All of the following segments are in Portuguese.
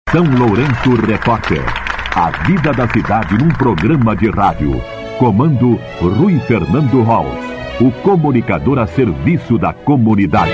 São Lourenço Repórter. A vida da cidade num programa de rádio. Comando Rui Fernando Holz, o comunicador a serviço da comunidade.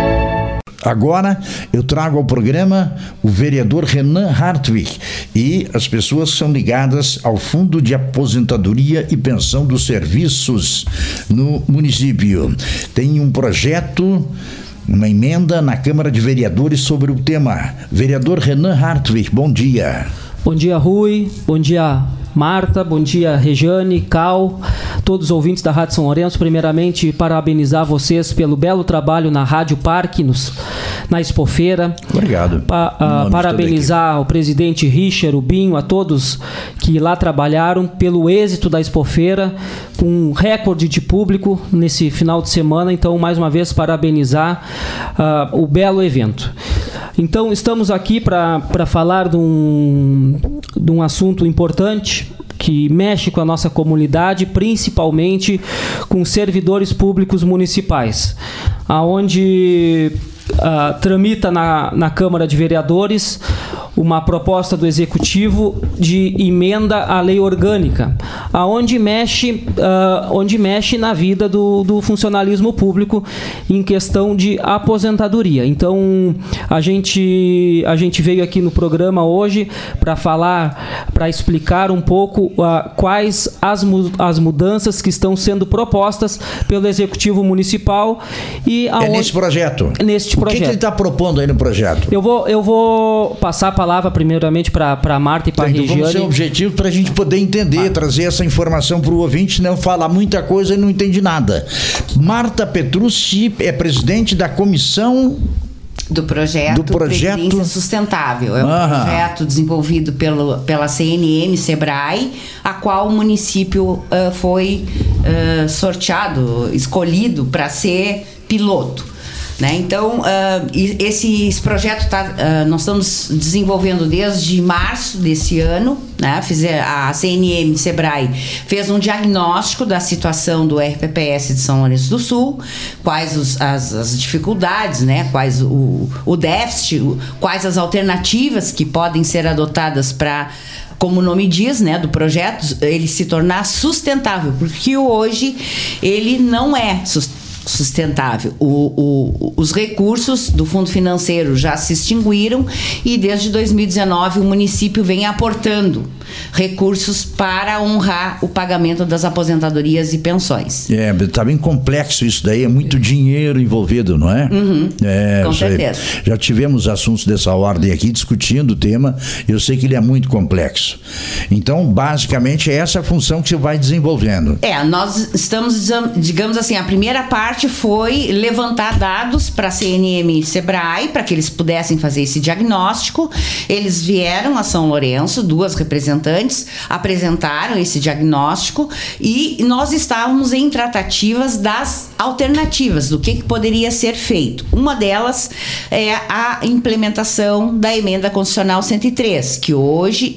Agora eu trago ao programa o vereador Renan Hartwig e as pessoas que são ligadas ao Fundo de Aposentadoria e Pensão dos Serviços no município. Tem um projeto, uma emenda na Câmara de Vereadores sobre o tema. Vereador Renan Hartwig, bom dia. Bom dia, Rui. Bom dia, Marta. Bom dia, Rejane, Cal, todos os ouvintes da Rádio São Lourenço. Primeiramente, parabenizar vocês pelo belo trabalho na Rádio Parque, na Expofeira. Obrigado. Parabenizar o presidente Richard, o Binho, a todos que lá trabalharam pelo êxito da Expofeira, com um recorde de público nesse final de semana. Então, mais uma vez, parabenizar o belo evento. Então, estamos aqui para falar de um assunto importante que mexe com a nossa comunidade, principalmente com servidores públicos municipais, aonde tramita na Câmara de Vereadores uma proposta do Executivo de emenda à lei orgânica, onde mexe na vida do funcionalismo público em questão de aposentadoria. Então, a gente veio aqui no programa hoje para explicar um pouco quais as mudanças que estão sendo propostas pelo Executivo Municipal. Nesse projeto? Neste projeto. O que ele está propondo aí no projeto? Eu vou passar a palavra primeiramente para a Marta e para a Regiane. Vamos ser objetivo para a gente poder entender, trazer essa informação para o ouvinte, não falar muita coisa e não entende nada. Marta Petrucci é presidente da comissão do projeto Previdência Sustentável. É um projeto desenvolvido pela CNM Sebrae, a qual o município foi escolhido para ser piloto. Né? Então, esse projeto nós estamos desenvolvendo desde março desse ano. Né? A CNM Sebrae fez um diagnóstico da situação do RPPS de São Lourenço do Sul, quais as dificuldades, né? Quais o déficit, quais as alternativas que podem ser adotadas para, como o nome diz, né, do projeto, ele se tornar sustentável, porque hoje ele não é sustentável. Os recursos do Fundo Financeiro já se extinguiram e desde 2019 o município vem aportando recursos para honrar o pagamento das aposentadorias e pensões. Está bem complexo isso daí, é muito dinheiro envolvido, não é? Com certeza. Já tivemos assuntos dessa ordem aqui discutindo o tema, eu sei que ele é muito complexo. Então, basicamente, é essa a função que você vai desenvolvendo. Nós estamos, digamos assim, a primeira parte foi levantar dados para a CNM Sebrae, para que eles pudessem fazer esse diagnóstico. Eles vieram a São Lourenço, 2 representantes, apresentaram esse diagnóstico e nós estávamos em tratativas das alternativas, do que poderia ser feito. Uma delas é a implementação da Emenda Constitucional 103, que hoje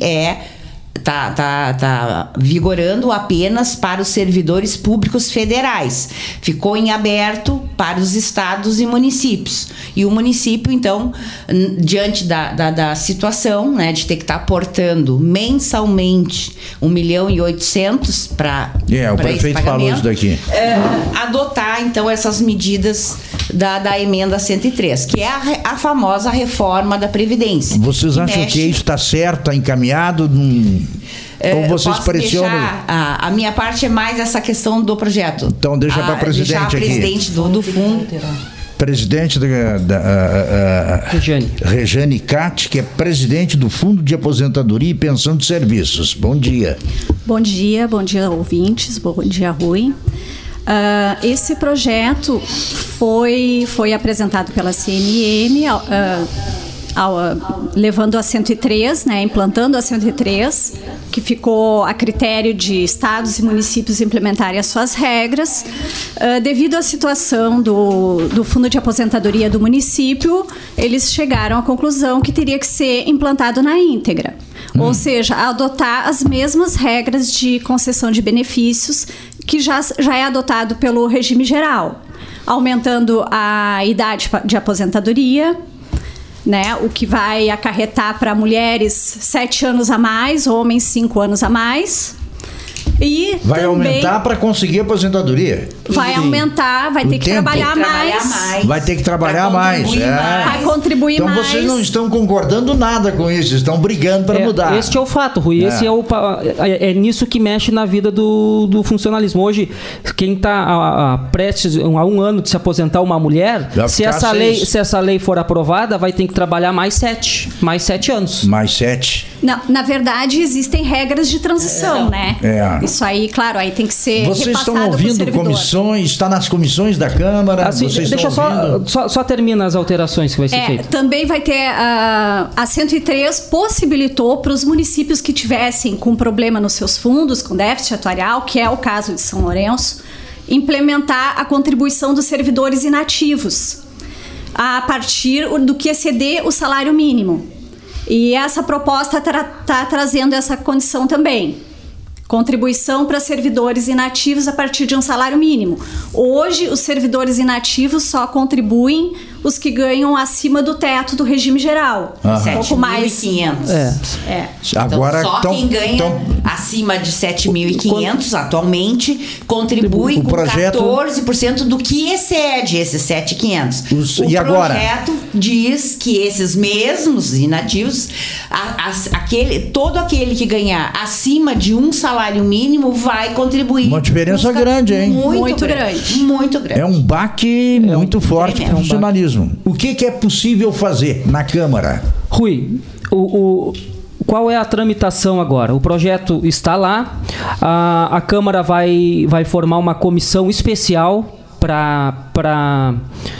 tá vigorando apenas para os servidores públicos federais. Ficou em aberto para os estados e municípios. E o município, então, diante da situação, né, de ter que estar aportando mensalmente 1.800.000 para o prefeito falou isso daqui. Adotar, então, essas medidas da Emenda 103, que é a famosa reforma da Previdência. Vocês acham que isso está certo, está encaminhado? Ou vocês pressionam? A minha parte é mais essa questão do projeto. Então deixa para a presidente aqui. Presidente do fundo. Presidente da Rejane Cate, que é presidente do Fundo de Aposentadoria e Pensão de Serviços. Bom dia. Bom dia ouvintes, bom dia, Rui. Esse projeto foi apresentado pela CNM, levando a 103, né, implantando a 103, que ficou a critério de estados e municípios implementarem as suas regras. Devido à situação do Fundo de Aposentadoria do município, eles chegaram à conclusão que teria que ser implantado na íntegra. Ou seja, adotar as mesmas regras de concessão de benefícios que já é adotado pelo regime geral, aumentando a idade de aposentadoria, né? O que vai acarretar para mulheres 7 anos a mais, homens 5 anos a mais. E vai aumentar para conseguir aposentadoria. Vai aumentar, vai ter que trabalhar mais. Vai ter que trabalhar mais. Vai contribuir então, mais. Então vocês não estão concordando nada com isso, estão brigando para mudar. Este é o fato, Rui. Esse é nisso que mexe na vida do funcionalismo. Hoje, quem está prestes a 1 ano de se aposentar, uma mulher, se essa lei for aprovada, vai ter que trabalhar mais 7 anos. Mais 7. Não, na verdade, existem regras de transição, né? Isso aí, claro, aí tem que ser vocês repassado estão ouvindo comissões, está nas comissões da Câmara, assim, vocês deixa só termina as alterações que vai ser feita. Também vai ter a 103 possibilitou para os municípios que tivessem com problema nos seus fundos, com déficit atuarial, que é o caso de São Lourenço, implementar a contribuição dos servidores inativos a partir do que exceder o salário mínimo. E essa proposta está trazendo essa condição também. Contribuição para servidores inativos a partir de um salário mínimo. Hoje, os servidores inativos só contribuem os que ganham acima do teto do regime geral. Um pouco mais. 7.500. Agora, então, só quem ganha acima de 7.500 atualmente contribui com 14% do que excede esses 7.500. O projeto diz que esses mesmos inativos, todo aquele que ganhar acima de um salário mínimo vai contribuir. Uma diferença grande, hein? Muito grande. Muito grande. É um baque muito forte para o funcionalismo. O que é possível fazer na Câmara? Rui, qual é a tramitação agora? O projeto está lá, a Câmara vai formar uma comissão especial para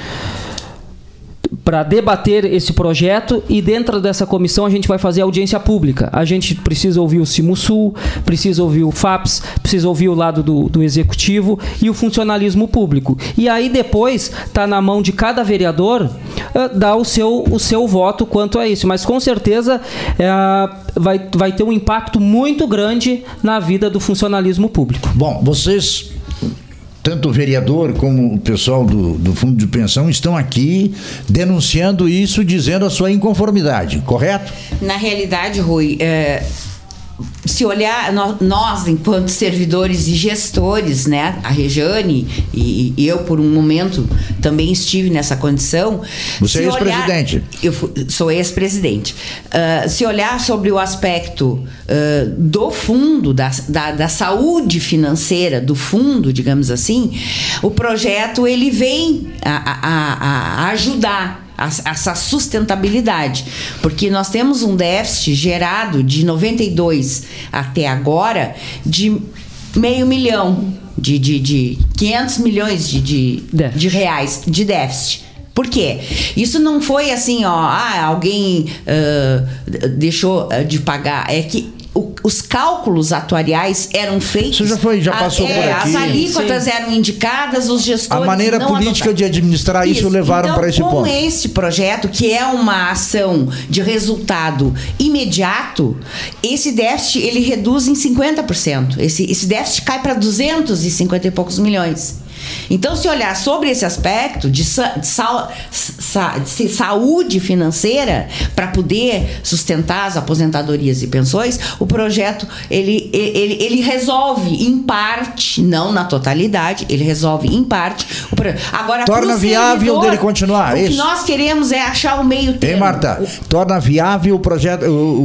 debater esse projeto, e dentro dessa comissão a gente vai fazer audiência pública. A gente precisa ouvir o Cimusul, precisa ouvir o FAPS, precisa ouvir o lado do Executivo e o funcionalismo público. E aí depois está na mão de cada vereador dar o seu voto quanto a isso. Mas com certeza vai ter um impacto muito grande na vida do funcionalismo público. Bom, vocês... Tanto o vereador como o pessoal do Fundo de Pensão estão aqui denunciando isso, dizendo a sua inconformidade, correto? Na realidade, Rui, se olhar, nós, enquanto servidores e gestores, né, a Rejane e eu, por um momento, também estive nessa condição. Você é ex-presidente? Eu sou ex-presidente. Se olhar sobre o aspecto do fundo, da saúde financeira do fundo, digamos assim, o projeto ele vem a ajudar essa sustentabilidade, porque nós temos um déficit gerado de 92 até agora de $500 milhão, de 500 milhões de reais de déficit. Por quê? Isso não foi assim, alguém deixou de pagar, é que os cálculos atuariais eram feitos. Você já passou por aqui. As alíquotas eram indicadas, os gestores. A maneira política de administrar isso levaram para esse ponto. Com este projeto, que é uma ação de resultado imediato, esse déficit ele reduz em 50%. Esse déficit cai para 250 e poucos milhões. Então, se olhar sobre esse aspecto de saúde financeira para poder sustentar as aposentadorias e pensões, o projeto ele resolve em parte, não na totalidade, ele resolve em parte. Agora, torna viável dele continuar. O que nós queremos é achar o meio termo. Hein, Marta? Torna viável o projeto.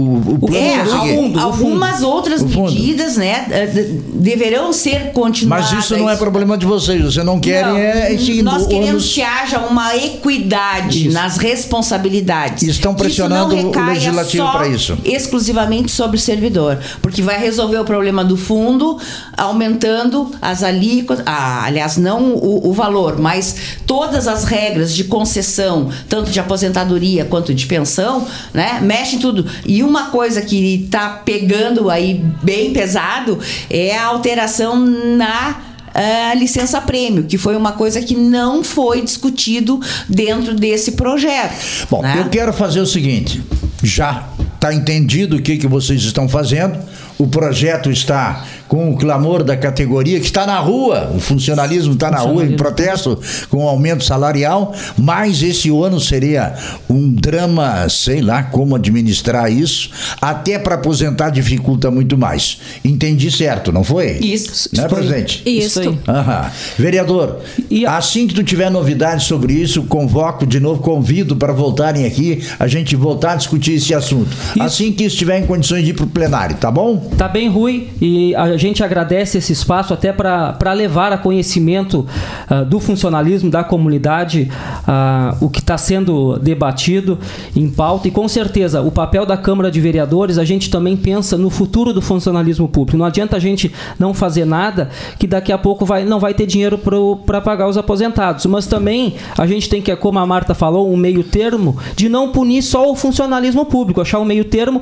Algumas outras medidas, né, deverão ser continuadas. Mas isso não é problema de vocês. Você não querem nós queremos que haja uma equidade nas responsabilidades. Estão pressionando o legislativo para isso. Exclusivamente sobre o servidor, porque vai resolver o problema do fundo, aumentando as alíquotas, aliás, não o valor, mas todas as regras de concessão, tanto de aposentadoria quanto de pensão, né, mexe em tudo. E uma coisa que está pegando aí bem pesado é a alteração na licença prêmio, que foi uma coisa que não foi discutido dentro desse projeto. Bom, né? Eu quero fazer o seguinte, já está entendido o que vocês estão fazendo. O projeto está com o clamor da categoria que está na rua, o funcionalismo está na rua em protesto com o aumento salarial, mas esse ano seria um drama, sei lá como administrar isso, até para aposentar dificulta muito mais. Entendi certo, não foi? Isso. Né, presidente? Isso. Aham. Vereador, assim que tu tiver novidades sobre isso, convoco de novo, convido para voltarem aqui, a gente voltar a discutir esse assunto. Isso. Assim que estiver em condições de ir para o plenário, tá bom? Tá bem, Rui, e a gente agradece esse espaço até para levar a conhecimento do funcionalismo da comunidade o que está sendo debatido em pauta, e com certeza o papel da Câmara de Vereadores, a gente também pensa no futuro do funcionalismo público. Não adianta a gente não fazer nada que daqui a pouco não vai ter dinheiro para pagar os aposentados, mas também a gente tem que, como a Marta falou, um meio termo de não punir só o funcionalismo público, achar um meio termo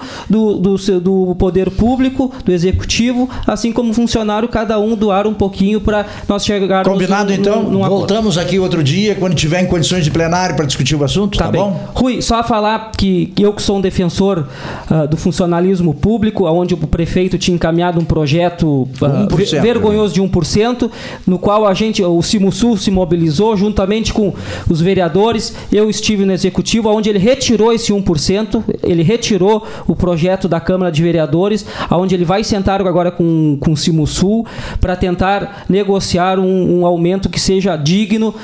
do poder público, do executivo, assim como funcionário, cada um doar um pouquinho para nós chegarmos... Combinado, então? Voltamos aqui outro dia, quando tiver em condições de plenário, para discutir o assunto, tá bom? Rui, só falar que eu que sou um defensor do funcionalismo público, onde o prefeito tinha encaminhado um projeto vergonhoso de 1%, no qual o Cimusul se mobilizou juntamente com os vereadores. Eu estive no executivo, onde ele retirou esse 1%, ele retirou o projeto da Câmara de Vereadores, onde ele vai sentar agora com o Cimusul para tentar negociar um aumento que seja digno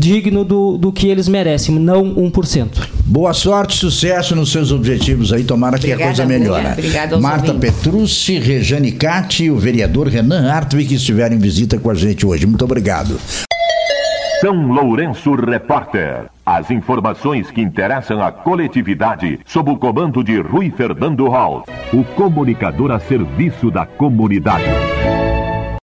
do que eles merecem, não 1%. Boa sorte, sucesso nos seus objetivos aí, tomara que a coisa melhore. Marta Petrucci, Rejane Catti e o vereador Renan Hartwig que estiveram em visita com a gente hoje. Muito obrigado. São Lourenço Repórter. As informações que interessam a coletividade sob o comando de Rui Fernando Hall, o comunicador a serviço da comunidade.